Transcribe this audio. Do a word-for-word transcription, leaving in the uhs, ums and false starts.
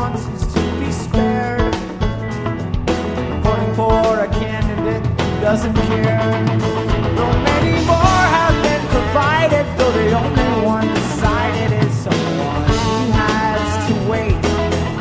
wants is to be spared. Voting for a candidate who doesn't care.